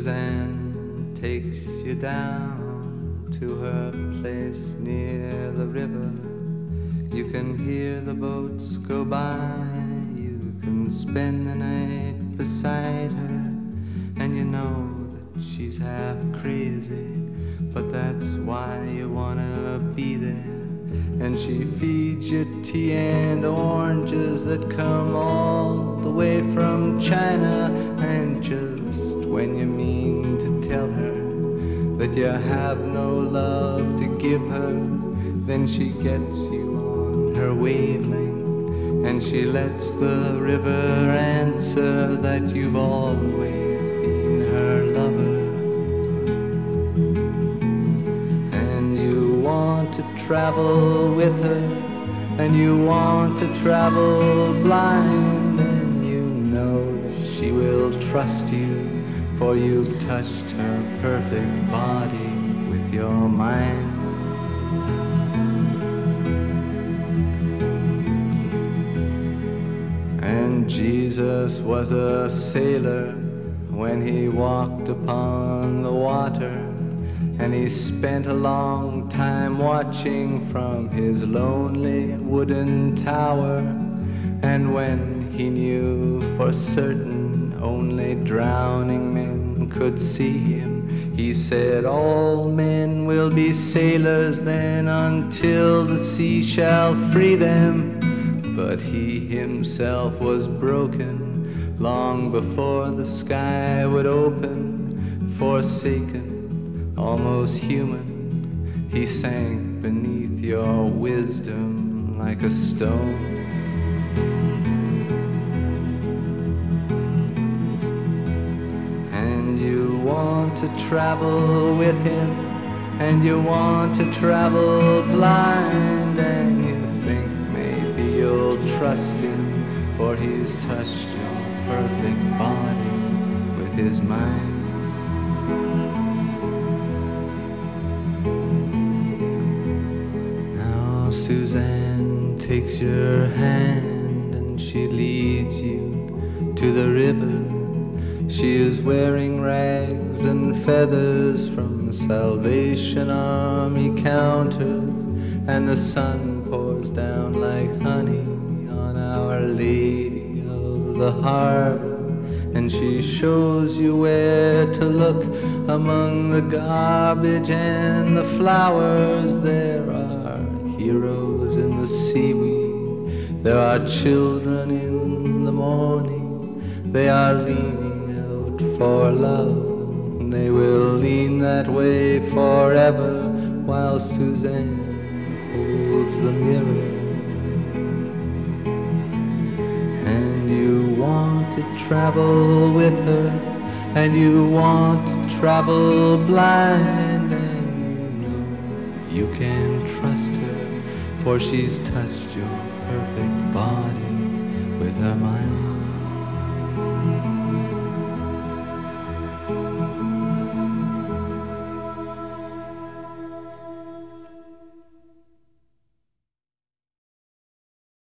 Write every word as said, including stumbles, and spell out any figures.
Suzanne takes you down to her place near the river. You can hear the boats go by. You can spend the night beside her. And you know that she's half crazy, but that's why you wanna be there. And she feeds you tea and oranges that come all the way from China. And just when you mean to tell her that you have no love to give her, then she gets you on her wavelength, and she lets the river answer that you've always been her lover. And you want to travel with her, and you want to travel blind, and you know that she will trust you, for you've touched her perfect body with your mind. And Jesus was a sailor when he walked upon the water, and he spent a long time watching from his lonely wooden tower. And when he knew for certain only drowning men could see him, he said, all men will be sailors then until the sea shall free them. But he himself was broken long before the sky would open. Forsaken, almost human, he sank beneath your wisdom like a stone. And you want to travel with him, and you want to travel blind, and you think maybe you'll trust him, for he's touched your perfect body with his mind. Now Suzanne takes your hand and she leads you to the river. She is wearing rags and feathers from Salvation Army counters, and the sun pours down like honey on Our Lady of the Harbor. And she shows you where to look among the garbage and the flowers. There are heroes in the seaweed, there are children in the morning. They are leaning out for love, they will lean that way forever, while Suzanne holds the mirror. And you want to travel with her, and you want to travel blind, and you know you can trust her, for she's touched your perfect body with her mind.